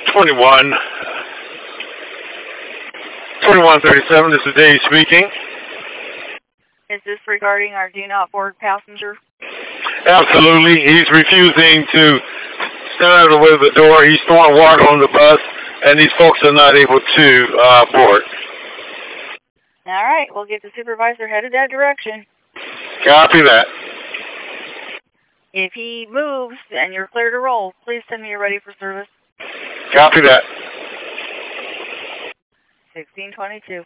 21. 2137, this is Dave speaking. Is this regarding our do not board passenger? Absolutely. He's refusing to stand out of the way of the door. He's throwing water on the bus, and these folks are not able to board. All right, we'll get the supervisor headed that direction. Copy that. If he moves and you're clear to roll, please send me you're ready for service. Copy that. 1622.